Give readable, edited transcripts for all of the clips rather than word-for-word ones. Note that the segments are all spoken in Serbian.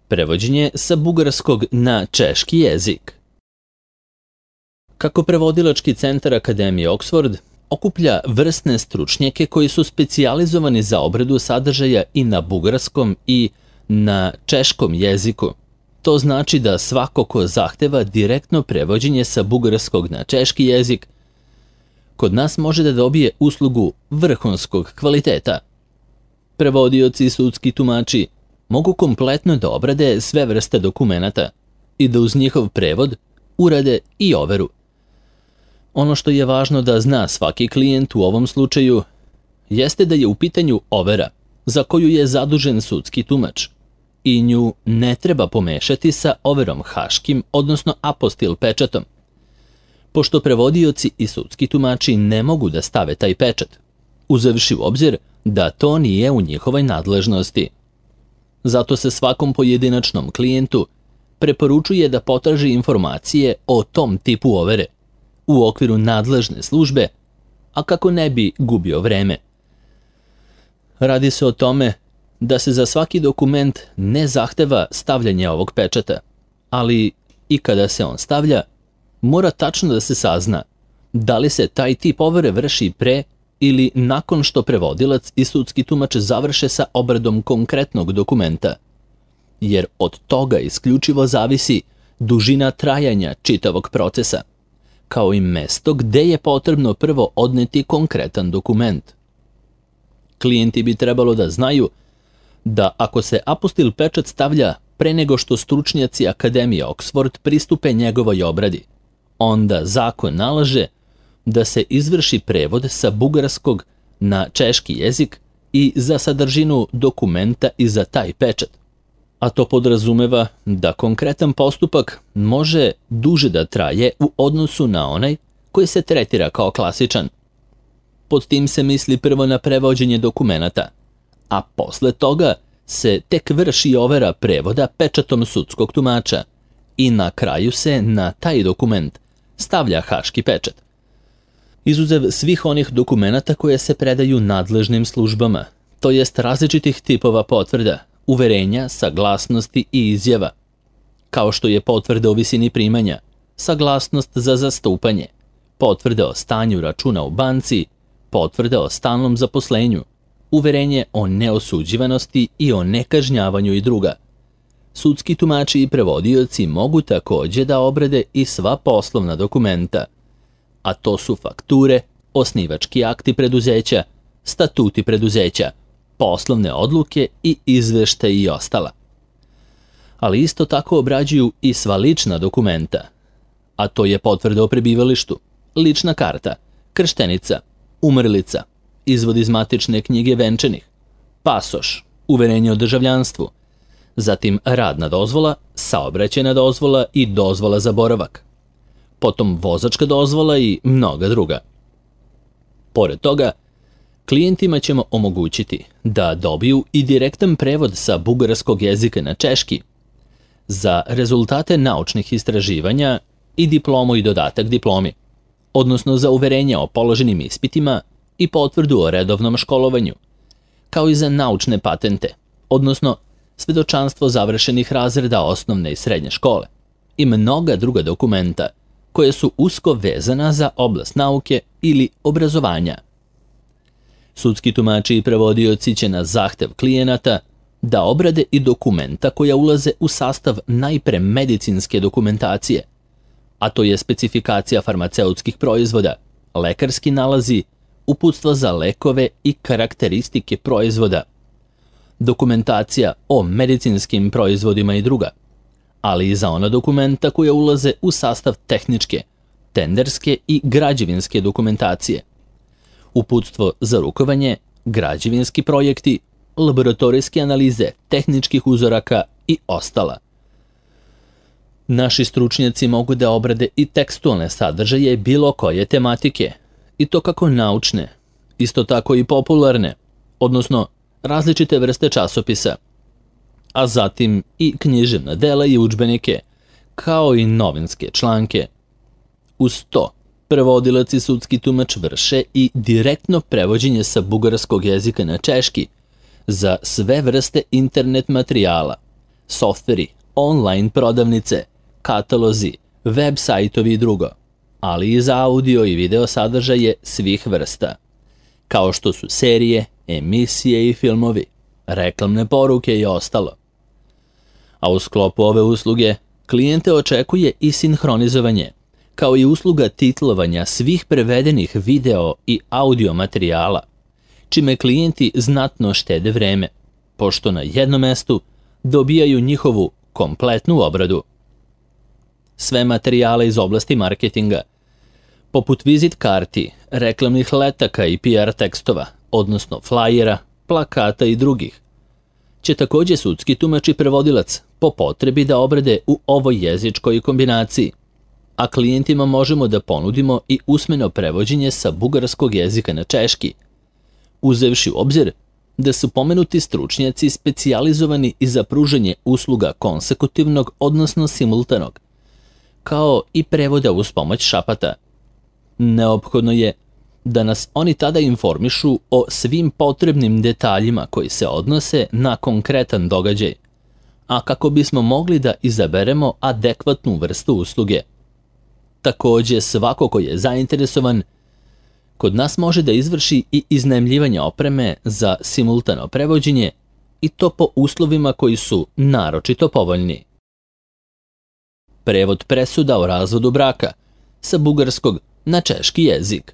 Prevođenje sa bugarskog na češki jezik. Kako prevodilački centar Akademije Oxford okuplja vrsne stručnjake koji su specijalizovani za obradu sadržaja i na bugarskom i na češkom jeziku. To znači da svako ko zahteva direktno prevođenje sa bugarskog na češki jezik, kod nas može da dobije uslugu vrhunskog kvaliteta. Prevodioci i sudski tumači mogu kompletno da obrade sve vrste dokumenata i da uz njihov prevod urade i overu. Ono što je važno da zna svaki klijent u ovom slučaju jeste da je u pitanju overa za koju je zadužen sudski tumač i nju ne treba pomešati sa overom haškim, odnosno apostil pečatom, pošto prevodioci i sudski tumači ne mogu da stave taj pečat, uzevši u obzir da to nije u njihovoj nadležnosti. Zato se svakom pojedinačnom klijentu preporučuje da potraži informacije o tom tipu overe u okviru nadležne službe, a kako ne bi gubio vreme. Radi se o tome da se za svaki dokument ne zahteva stavljanje ovog pečata, ali i kada se on stavlja, mora tačno da se sazna da li se taj tip overe vrši pre ili nakon što prevodilac i sudski tumač završe sa obradom konkretnog dokumenta, jer od toga isključivo zavisi dužina trajanja čitavog procesa, kao i mesto gde je potrebno prvo odneti konkretan dokument. Klijenti bi trebalo da znaju da ako se apostil pečat stavlja pre nego što stručnjaci Akademije Oxford pristupe njegovoj obradi, onda zakon nalaže da se izvrši prevod sa bugarskog na češki jezik i za sadržinu dokumenta i za taj pečat. A to podrazumeva da konkretan postupak može duže da traje u odnosu na onaj koji se tretira kao klasičan. Pod tim se misli prvo na prevođenje dokumenata, a posle toga se tek vrši overa prevoda pečatom sudskog tumača i na kraju se na taj dokument stavlja haški pečat. Izuzev svih onih dokumenata koje se predaju nadležnim službama, to jest različitih tipova potvrda, uverenja, saglasnosti i izjava, kao što je potvrda o visini primanja, saglasnost za zastupanje, potvrda o stanju računa u banci, potvrda o stalnom zaposlenju, uverenje o neosuđivanosti i o nekažnjavanju i druga. Sudski tumači i prevodioci mogu takođe da obrade i sva poslovna dokumenta, a to su fakture, osnivački akti preduzeća, statuti preduzeća, poslovne odluke i izveštaji i ostala. Ali isto tako obrađuju i sva lična dokumenta, a to je potvrda o prebivalištu, lična karta, krštenica, umrlica, izvod iz matične knjige venčanih, pasoš, uverenje o državljanstvu, zatim radna dozvola, saobraćajna dozvola i dozvola za boravak, potom vozačka dozvola i mnoga druga. Pored toga, klijentima ćemo omogućiti da dobiju i direktan prevod sa bugarskog jezika na češki za rezultate naučnih istraživanja i diplomu i dodatak diplomi, odnosno za uverenje o položenim ispitima i potvrdu o redovnom školovanju, kao i za naučne patente, odnosno svedočanstvo završenih razreda osnovne i srednje škole i mnoga druga dokumenta koje su usko vezana za oblast nauke ili obrazovanja. Sudski tumači i prevodioci će na zahtev klijenata da obrade i dokumenta koja ulaze u sastav najpre medicinske dokumentacije, a to je specifikacija farmaceutskih proizvoda, lekarski nalazi, uputstva za lekove i karakteristike proizvoda, dokumentacija o medicinskim proizvodima i druga, ali i za ona dokumenta koja ulaze u sastav tehničke, tenderske i građevinske dokumentacije, uputstvo za rukovanje, građevinski projekti, laboratorijske analize tehničkih uzoraka i ostala. Naši stručnjaci mogu da obrade i tekstualne sadržaje bilo koje tematike, i to kako naučne, isto tako i popularne, odnosno različite vrste časopisa, a zatim i književna dela i udžbenike, kao i novinske članke. Uz to, prevodilac i sudski tumač vrše i direktno prevođenje sa bugarskog jezika na češki za sve vrste internet materijala, softveri, online prodavnice, katalozi, web sajtovi i drugo, ali i za audio i video sadržaje svih vrsta, kao što su serije, emisije i filmovi, reklamne poruke i ostalo. A u sklopu ove usluge klijente očekuje i sinhronizovanje, kao i usluga titlovanja svih prevedenih video i audio materijala, čime klijenti znatno štede vreme, pošto na jednom mestu dobijaju njihovu kompletnu obradu. Sve materijale iz oblasti marketinga, poput vizit karti, reklamnih letaka i PR tekstova, odnosno flajera, plakata i drugih, će također sudski tumač i prevodilac po potrebi da obrade u ovoj jezičkoj kombinaciji, a klijentima možemo da ponudimo i usmeno prevođenje sa bugarskog jezika na češki, uzevši u obzir da su pomenuti stručnjaci specijalizovani i za pružanje usluga konsekutivnog, odnosno simultanog, kao i prevoda uz pomoć šapata. Neophodno je da nas oni tada informišu o svim potrebnim detaljima koji se odnose na konkretan događaj, a kako bismo mogli da izaberemo adekvatnu vrstu usluge. Također, svako ko je zainteresovan kod nas može da izvrši i iznajmljivanje opreme za simultano prevođenje, i to po uslovima koji su naročito povoljni. Prevod presuda o razvodu braka sa bugarskog na češki jezik.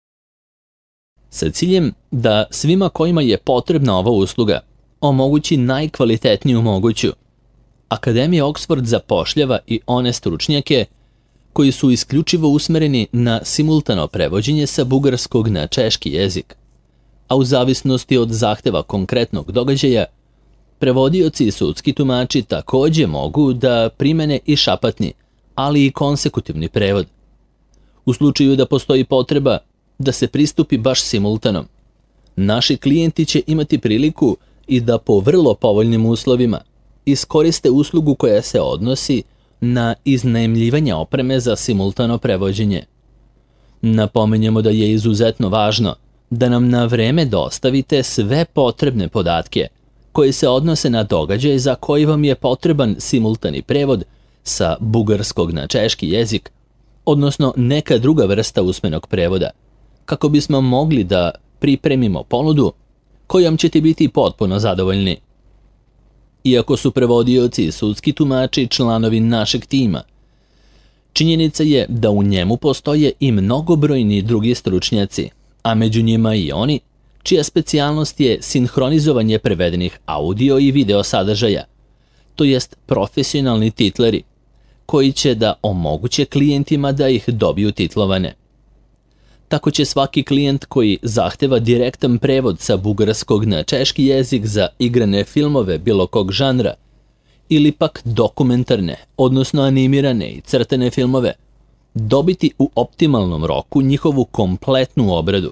Sa ciljem da svima kojima je potrebna ova usluga omogući najkvalitetniju moguću, Akademija Oxford zapošljava i one stručnjake koji su isključivo usmereni na simultano prevođenje sa bugarskog na češki jezik, a u zavisnosti od zahteva konkretnog događaja, prevodioci i sudski tumači također mogu da primene i šapatni, ali i konsekutivni prevod. U slučaju da postoji potreba da se pristupi baš simultanom, naši klijenti će imati priliku i da po vrlo povoljnim uslovima iskoriste uslugu koja se odnosi na iznajmljivanje opreme za simultano prevođenje. Napominjemo da je izuzetno važno da nam na vreme dostavite sve potrebne podatke koji se odnose na događaj za koji vam je potreban simultani prevod sa bugarskog na češki jezik, odnosno neka druga vrsta usmenog prevoda, kako bismo mogli da pripremimo ponudu kojom ćete biti potpuno zadovoljni. Iako su prevodioci i sudski tumači članovi našeg tima, činjenica je da u njemu postoje i mnogobrojni drugi stručnjaci, a među njima i oni čija specijalnost je sinhronizovanje prevedenih audio i video sadržaja, to jest profesionalni titleri, koji će da omoguće klijentima da ih dobiju titlovane. Tako će svaki klijent koji zahteva direktan prevod sa bugarskog na češki jezik za igrane filmove bilo kog žanra, ili pak dokumentarne, odnosno animirane i crtane filmove, dobiti u optimalnom roku njihovu kompletnu obradu.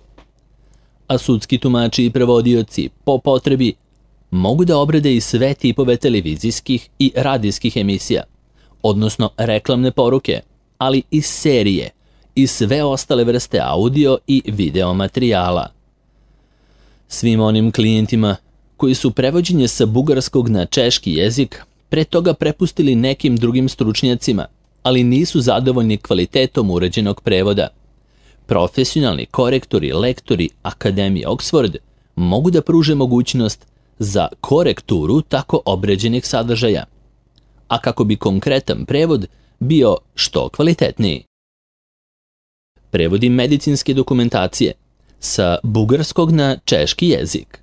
A sudski tumači i prevodioci po potrebi mogu da obrade i sve tipove televizijskih i radijskih emisija, odnosno reklamne poruke, ali i serije i sve ostale vrste audio i video materijala. Svim onim klijentima koji su prevođenje sa bugarskog na češki jezik pre toga prepustili nekim drugim stručnjacima, ali nisu zadovoljni kvalitetom uređenog prevoda, profesionalni korektori, lektori Akademije Oxford mogu da pruže mogućnost za korekturu tako obređenih sadržaja, a kako bi konkretan prevod bio što kvalitetniji. Prevodi medicinske dokumentacije sa bugarskog na češki jezik.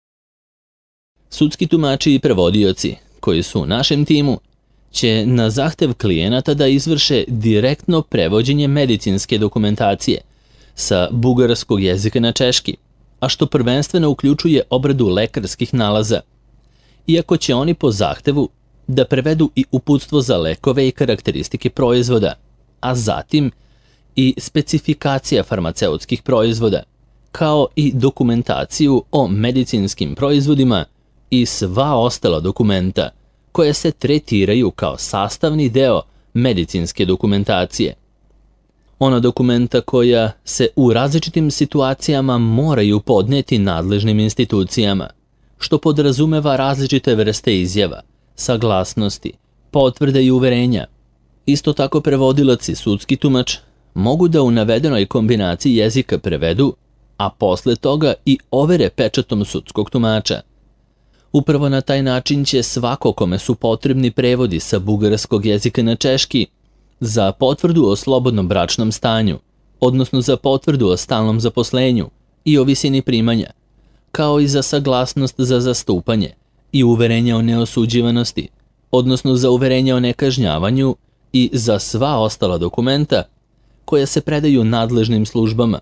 Sudski tumači i prevodioci koji su u našem timu će na zahtev klijenata da izvrše direktno prevođenje medicinske dokumentacije sa bugarskog jezika na češki, a što prvenstveno uključuje obradu lekarskih nalaza, iako će oni po zahtevu da prevedu i uputstvo za lekove i karakteristike proizvoda, a zatim i specifikacija farmaceutskih proizvoda, kao i dokumentaciju o medicinskim proizvodima i sva ostala dokumenta koje se tretiraju kao sastavni deo medicinske dokumentacije. Ona dokumenta koja se u različitim situacijama moraju podneti nadležnim institucijama, što podrazumeva različite vrste izjava, saglasnosti, potvrde i uverenja. Isto tako prevodilac i sudski tumač mogu da u navedenoj kombinaciji jezika prevedu, a posle toga i overe pečatom sudskog tumača. Upravo na taj način će svako kome su potrebni prevodi sa bugarskog jezika na češki za potvrdu o slobodnom bračnom stanju, odnosno za potvrdu o stalnom zaposlenju i o visini primanja, kao i za saglasnost za zastupanje i uverenje o neosuđivanosti, odnosno za uverenje o nekažnjavanju i za sva ostala dokumenta koja se predaju nadležnim službama,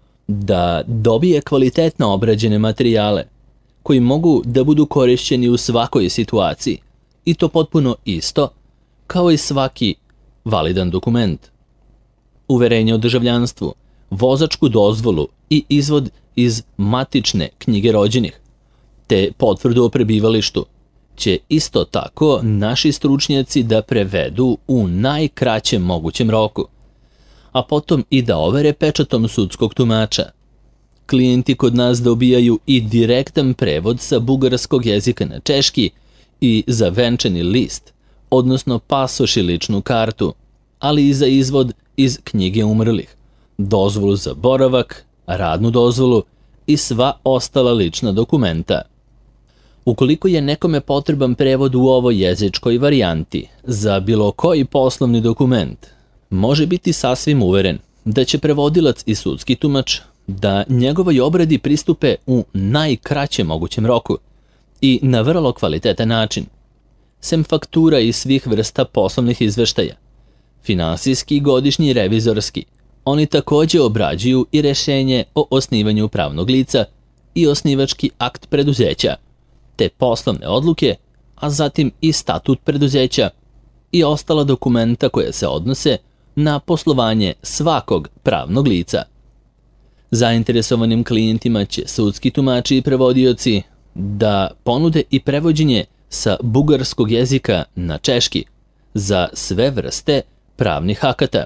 da dobije kvalitetno obrađene materijale koji mogu da budu korišćeni u svakoj situaciji i to potpuno isto kao i svaki validan dokument. Uverenje o državljanstvu, vozačku dozvolu i izvod iz matične knjige rođenih, te potvrdu o prebivalištu, će isto tako naši stručnjaci da prevedu u najkraćem mogućem roku, a potom i da overe pečatom sudskog tumača. Klijenti kod nas dobijaju i direktan prevod sa bugarskog jezika na češki i za venčani list, odnosno pasoš i ličnu kartu, ali i za izvod iz knjige umrlih, dozvolu za boravak, radnu dozvolu i sva ostala lična dokumenta. Ukoliko je nekome potreban prevod u ovoj jezičkoj varijanti za bilo koji poslovni dokument, može biti sasvim uveren da će prevodilac i sudski tumač da njegovoj obradi pristupe u najkraćem mogućem roku i na vrlo kvalitetan način. Sem faktura i svih vrsta poslovnih izveštaja, finansijski, godišnji i revizorski, oni takođe obrađuju i rešenje o osnivanju pravnog lica i osnivački akt preduzeća, te poslovne odluke, a zatim i statut preduzeća i ostala dokumenta koja se odnose na poslovanje svakog pravnog lica. Zainteresovanim klijentima će sudski tumači i prevodioci da ponude i prevođenje sa bugarskog jezika na češki za sve vrste pravnih akata,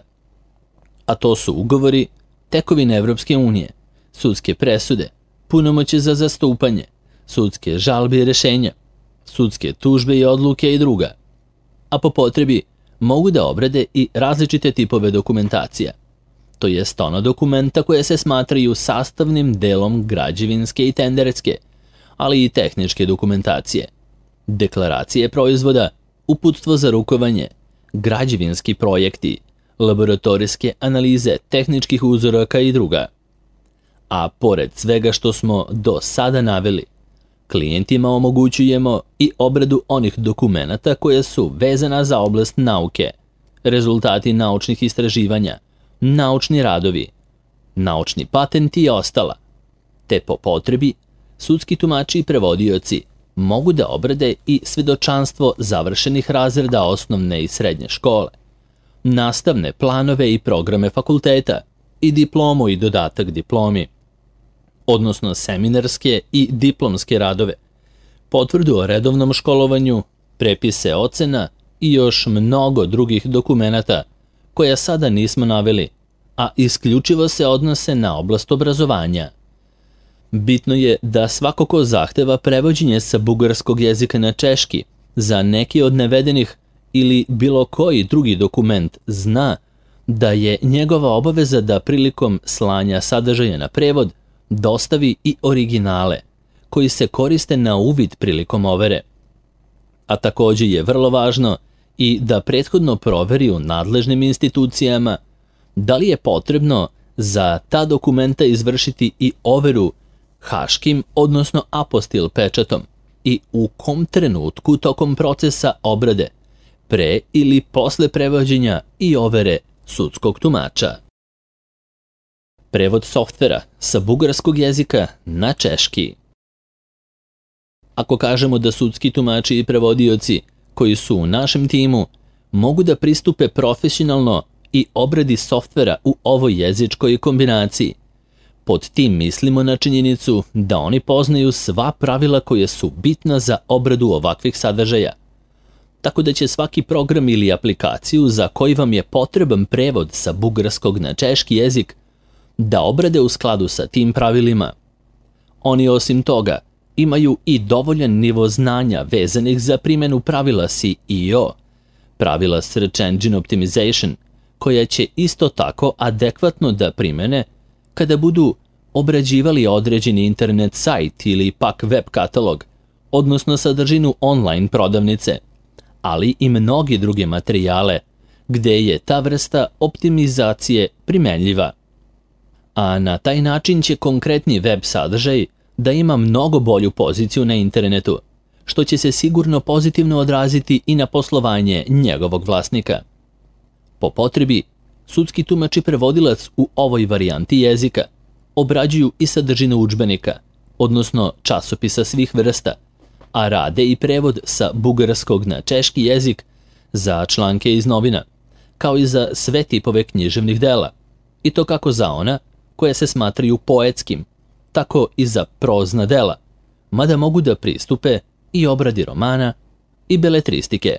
a to su ugovori, tekovine Evropske unije, sudske presude, punomoćje za zastupanje, sudske žalbe i rešenja, sudske tužbe i odluke i druga, a po potrebi mogu da obrade i različite tipove dokumentacija, to jest ona dokumenta koje se smatraju sastavnim delom građevinske i tenderetske, ali i tehničke dokumentacije, deklaracije proizvoda, uputstvo za rukovanje, građevinski projekti, laboratorijske analize tehničkih uzoraka i druga. A pored svega što smo do sada naveli, klijentima omogućujemo i obradu onih dokumenata koje su vezana za oblast nauke, rezultati naučnih istraživanja, naučni radovi, naučni patenti i ostala, te po potrebi sudski tumači i prevodioci mogu da obrade i svedočanstvo završenih razreda osnovne i srednje škole, nastavne planove i programe fakulteta i diplomu i dodatak diplomi, odnosno seminarske i diplomske radove, potvrdu o redovnom školovanju, prepise ocena i još mnogo drugih dokumenata koja sada nismo naveli, a isključivo se odnose na oblast obrazovanja. Bitno je da svako ko zahteva prevođenje sa bugarskog jezika na češki za neki od navedenih ili bilo koji drugi dokument zna da je njegova obaveza da prilikom slanja sadržaja na prevod dostavi i originale koji se koriste na uvid prilikom overe. A takođe je vrlo važno i da prethodno proveri u nadležnim institucijama da li je potrebno za ta dokumenta izvršiti i overu haškim, odnosno apostil pečatom i u kom trenutku tokom procesa obrade, pre ili posle prevođenja i overe sudskog tumača. Prevod softvera sa bugarskog jezika na češki. Ako kažemo da sudski tumači i prevodioci koji su u našem timu mogu da pristupe profesionalno i obradi softvera u ovoj jezičkoj kombinaciji, pod tim mislimo na činjenicu da oni poznaju sva pravila koje su bitna za obradu ovakvih sadržaja, tako da će svaki program ili aplikaciju za koji vam je potreban prevod sa bugarskog na češki jezik da obrade u skladu sa tim pravilima. Oni osim toga imaju i dovoljan nivo znanja vezanih za primjenu pravila SEO, pravila Search Engine Optimization, koja će isto tako adekvatno da primene kada budu obrađivali određeni internet sajt ili pak web katalog, odnosno sadržinu online prodavnice, ali i mnogi druge materijale gde je ta vrsta optimizacije primenljiva. A na taj način će konkretni web sadržaj da ima mnogo bolju poziciju na internetu, što će se sigurno pozitivno odraziti i na poslovanje njegovog vlasnika. Po potrebi, sudski tumač i prevodilac u ovoj varijanti jezika obrađuju i sadržinu udžbenika, odnosno časopisa svih vrsta, a rade i prevod sa bugarskog na češki jezik za članke iz novina, kao i za sve tipove književnih dela, i to kako za ona koje se smatraju poetskim, tako i za prozna dela, mada mogu da pristupe i obradi romana i beletristike.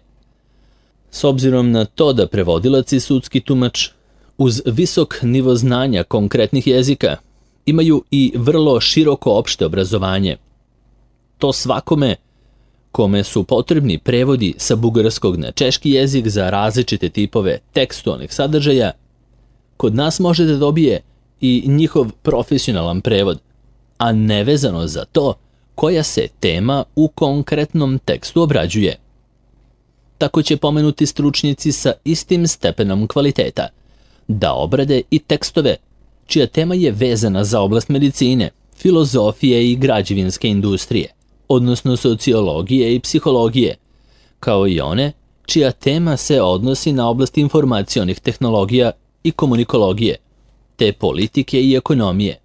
S obzirom na to da prevodilac i sudski tumač uz visok nivo znanja konkretnih jezika imaju i vrlo široko opšte obrazovanje, to svakome kome su potrebni prevodi sa bugarskog na češki jezik za različite tipove tekstualnih sadržaja, kod nas može da dobije i njihov profesionalan prevod, a nevezano za to koja se tema u konkretnom tekstu obrađuje. Tako će pomenuti stručnjaci sa istim stepenom kvaliteta da obrade i tekstove čija tema je vezana za oblast medicine, filozofije i građevinske industrije, odnosno sociologije i psihologije, kao i one čija tema se odnosi na oblast informacionih tehnologija i komunikologije, te politike i ekonomije.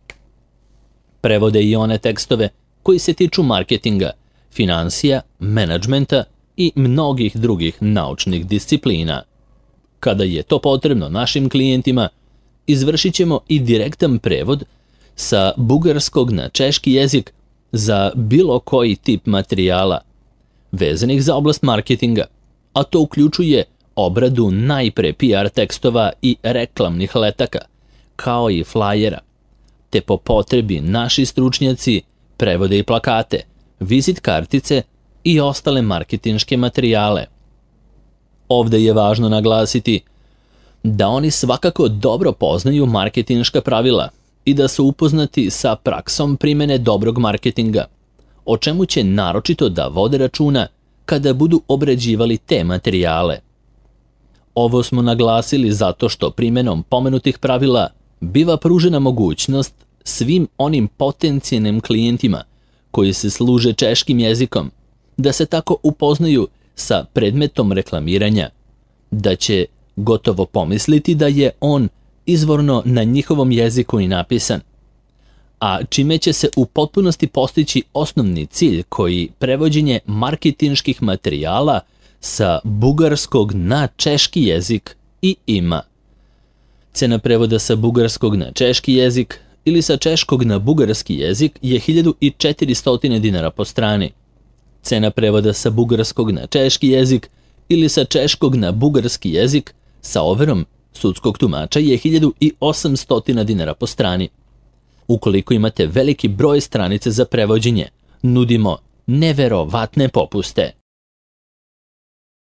Prevode i one tekstove koji se tiču marketinga, finansija, menadžmenta i mnogih drugih naučnih disciplina. Kada je to potrebno našim klijentima, izvršit ćemo i direktan prevod sa bugarskog na češki jezik za bilo koji tip materijala vezanih za oblast marketinga, a to uključuje obradu najpre PR tekstova i reklamnih letaka, kao i flajera, te po potrebi naši stručnjaci prevode i plakate, vizit kartice i ostale marketinške materijale. Ovde je važno naglasiti da oni svakako dobro poznaju marketinška pravila i da su upoznati sa praksom primene dobrog marketinga, o čemu će naročito da vode računa kada budu obrađivali te materijale. Ovo smo naglasili zato što primenom pomenutih pravila biva pružena mogućnost svim onim potencijalnim klijentima koji se služe češkim jezikom da se tako upoznaju sa predmetom reklamiranja, da će gotovo pomisliti da je on izvorno na njihovom jeziku i napisan, a čime će se u potpunosti postići osnovni cilj koji prevođenje marketinških materijala sa bugarskog na češki jezik i ima. Cena prevoda sa bugarskog na češki jezik ili sa češkog na bugarski jezik je 1400 dinara po strani. Cena prevoda sa bugarskog na češki jezik ili sa češkog na bugarski jezik sa overom sudskog tumača je 1800 dinara po strani. Ukoliko imate veliki broj stranice za prevođenje, nudimo neverovatne popuste.